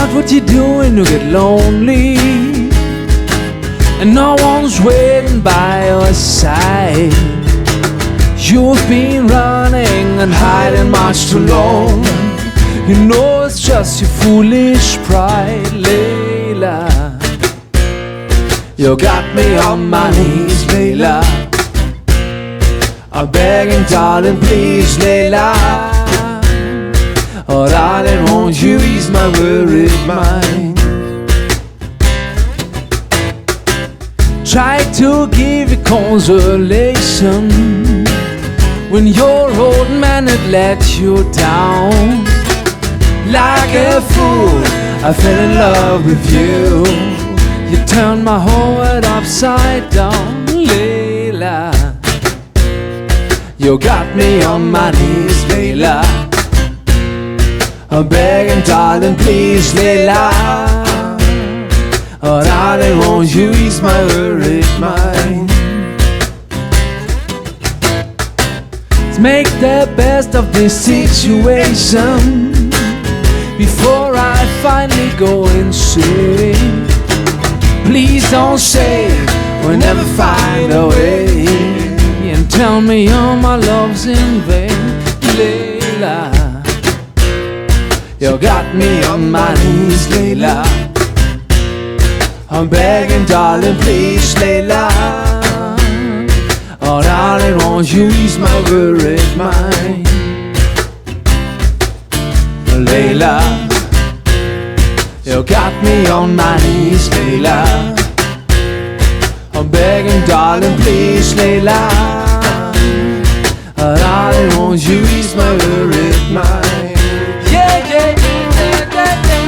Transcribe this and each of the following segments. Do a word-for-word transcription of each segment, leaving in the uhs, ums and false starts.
What would you do when you get lonely and no one's waiting by your side? You've been running and hiding much too long. You know it's just your foolish pride, Layla. You got me on my knees, Layla. I'm begging, darling, please, Layla. Oh, darling, won't you ease my worried mind? Try to give you consolation when your old man had let you down. Like a fool, I fell in love with you. You turned my whole world upside down, Layla. You got me on my knees, Layla. I'm begging, darling, please, Layla. Oh, darling, won't you ease my worried mind? Let's make the best of this situation before I finally go insane. Please don't say we'll never find a way, and tell me all my love's in vain, Layla. You got me on my knees, Layla. I'm begging, darling, please, Layla. Oh, darling, won't you ease my worried mind? Layla, you got me on my knees, Layla. I'm begging, darling, please, Layla. Oh, darling, won't you ease my worried mind? Yeah, yeah, yeah, yeah, yeah.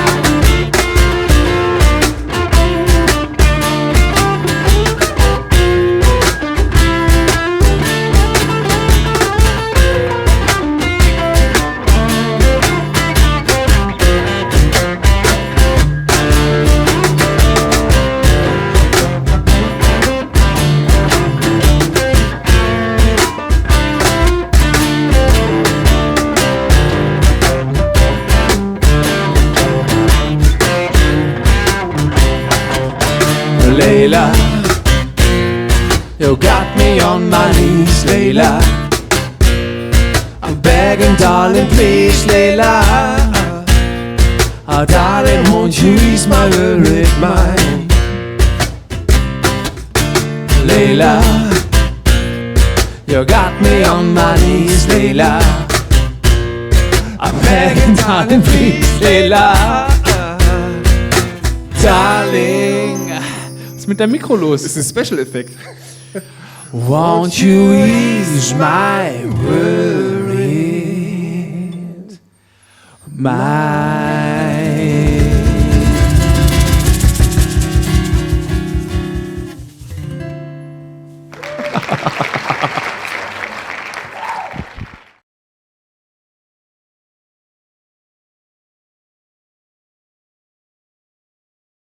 Layla, you got me on my knees, Layla. I'm begging, darling, please, Layla. Oh, darling, won't you ease my worried mind? Layla, you got me on my knees, Layla. I'm begging, darling, please, Layla. Darling, was ist mit deinem Mikro los? Das ist ein Special-Effekt. Won't you ease my worried mind?